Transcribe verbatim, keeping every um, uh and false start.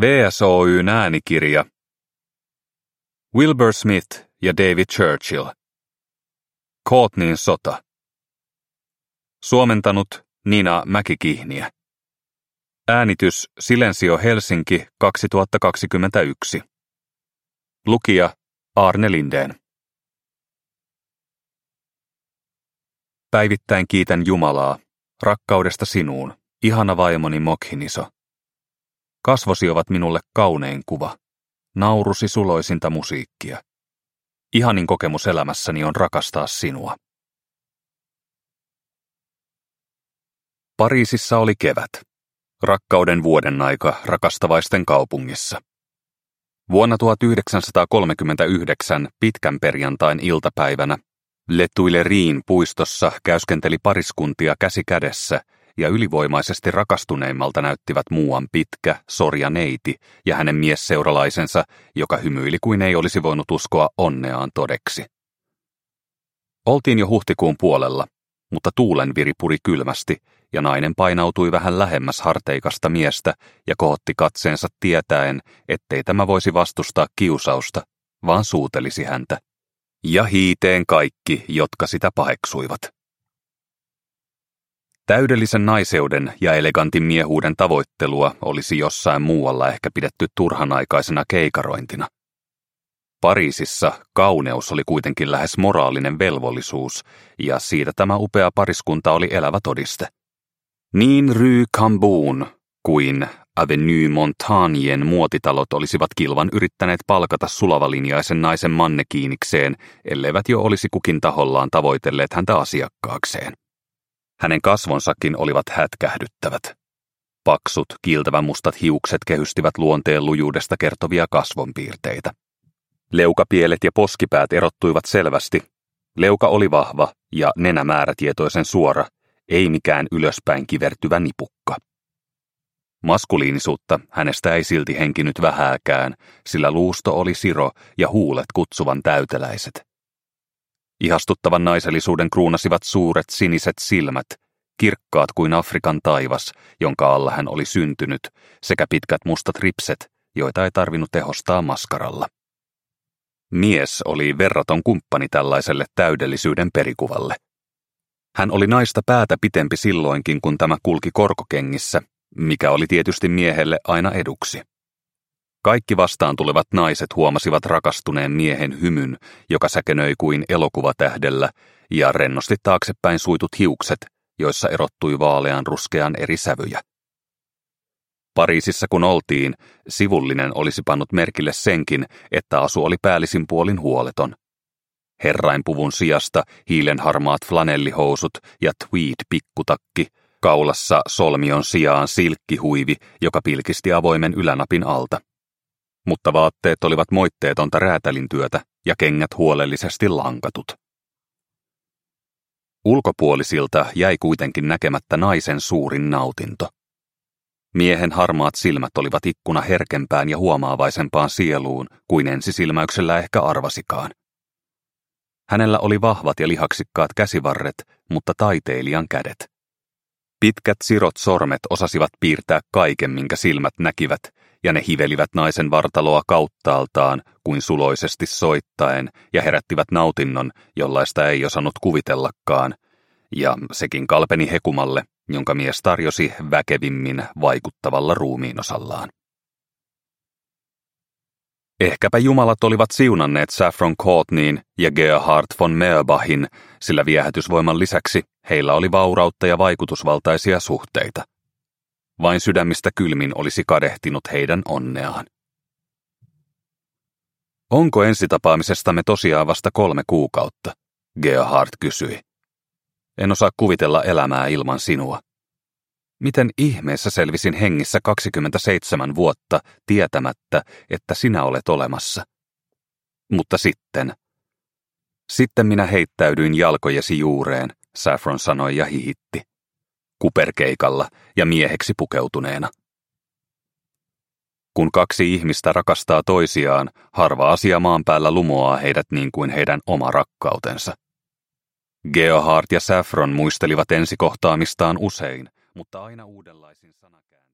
V S Oy:n äänikirja. Wilbur Smith ja David Churchill. Courtneyn sota. Suomentanut Nina Mäkikihniä. Äänitys Silensio Helsinki kaksituhattakaksikymmentäyksi. Lukija Arne Lindén. Päivittäin kiitän Jumalaa, rakkaudesta sinuun, ihana vaimoni Mokhiniso. Kasvosi ovat minulle kaunein kuva, naurusi suloisinta musiikkia. Ihanin kokemus elämässäni on rakastaa sinua. Pariisissa oli kevät, rakkauden vuoden aika rakastavaisten kaupungissa. Vuonna tuhatyhdeksänsataakolmekymmentäyhdeksän pitkän perjantain iltapäivänä Les Tuileries puistossa käyskenteli pariskuntia käsi kädessä ja ylivoimaisesti rakastuneimmalta näyttivät muuan pitkä, sorja neiti ja hänen miesseuralaisensa, joka hymyili kuin ei olisi voinut uskoa onneaan todeksi. Oltiin jo huhtikuun puolella, mutta tuulenviri puri kylmästi ja nainen painautui vähän lähemmäs harteikasta miestä ja kohotti katseensa tietäen, ettei tämä voisi vastustaa kiusausta, vaan suutelisi häntä. Ja hiiteen kaikki, jotka sitä paheksuivat. Täydellisen naiseuden ja elegantin miehuuden tavoittelua olisi jossain muualla ehkä pidetty turhanaikaisena keikarointina. Pariisissa kauneus oli kuitenkin lähes moraalinen velvollisuus, ja siitä tämä upea pariskunta oli elävä todiste. Niin Rue Cambon kuin Avenue Montaignen muotitalot olisivat kilvan yrittäneet palkata sulavalinjaisen naisen mannekiinikseen, elleivät jo olisi kukin tahollaan tavoitelleet häntä asiakkaakseen. Hänen kasvonsakin olivat hätkähdyttävät. Paksut, kiiltävän mustat hiukset kehystivät luonteen lujuudesta kertovia kasvonpiirteitä. Leukapielet ja poskipäät erottuivat selvästi. Leuka oli vahva ja nenä määrätietoisen suora, ei mikään ylöspäin kivertyvä nipukka. Maskuliinisuutta hänestä ei silti henkinyt vähääkään, sillä luusto oli siro ja huulet kutsuvan täyteläiset. Ihastuttavan naisellisuuden kruunasivat suuret siniset silmät, kirkkaat kuin Afrikan taivas, jonka alla hän oli syntynyt, sekä pitkät mustat ripset, joita ei tarvinnut tehostaa maskaralla. Mies oli verraton kumppani tällaiselle täydellisyyden perikuvalle. Hän oli naista päätä pitempi silloinkin, kun tämä kulki korkokengissä, mikä oli tietysti miehelle aina eduksi. Kaikki vastaan tulevat naiset huomasivat rakastuneen miehen hymyn, joka säkenöi kuin elokuvatähdellä, ja rennosti taaksepäin suitut hiukset, joissa erottui vaalean ruskean eri sävyjä. Pariisissa kun oltiin, sivullinen olisi pannut merkille senkin, että asu oli päällisin puolin huoleton. Herrainpuvun sijasta hiilenharmaat flanellihousut ja tweed-pikkutakki, kaulassa solmion sijaan silkkihuivi, joka pilkisti avoimen ylänapin alta. Mutta vaatteet olivat moitteetonta räätälintyötä ja kengät huolellisesti lankatut. Ulkopuolisilta jäi kuitenkin näkemättä naisen suurin nautinto. Miehen harmaat silmät olivat ikkuna herkempään ja huomaavaisempaan sieluun kuin ensisilmäyksellä ehkä arvasikaan. Hänellä oli vahvat ja lihaksikkaat käsivarret, mutta taiteilijan kädet. Pitkät sirot sormet osasivat piirtää kaiken, minkä silmät näkivät, ja ne hivelivät naisen vartaloa kauttaaltaan kuin suloisesti soittaen ja herättivät nautinnon, jollaista ei osannut kuvitellakaan, ja sekin kalpeni hekumalle, jonka mies tarjosi väkevimmin vaikuttavalla ruumiinosallaan. Ehkäpä jumalat olivat siunanneet Saffron Courtneyn ja Gerhard von Meerbachin, sillä viehätysvoiman lisäksi heillä oli vaurautta ja vaikutusvaltaisia suhteita. Vain sydämistä kylmin olisi kadehtinut heidän onneaan. Onko ensitapaamisestamme tosiaan vasta kolme kuukautta? Gerhard kysyi. En osaa kuvitella elämää ilman sinua. Miten ihmeessä selvisin hengissä kaksikymmentäseitsemän vuotta tietämättä, että sinä olet olemassa? Mutta sitten... Sitten minä heittäydyin jalkojesi juureen, Saffron sanoi ja hihitti. Kuperkeikalla ja mieheksi pukeutuneena. Kun kaksi ihmistä rakastaa toisiaan, harva asia maan päällä lumoaa heidät niin kuin heidän oma rakkautensa. Gerhard ja Saffron muistelivat ensikohtaamistaan usein, mutta aina uudenlaisin sanakääntein.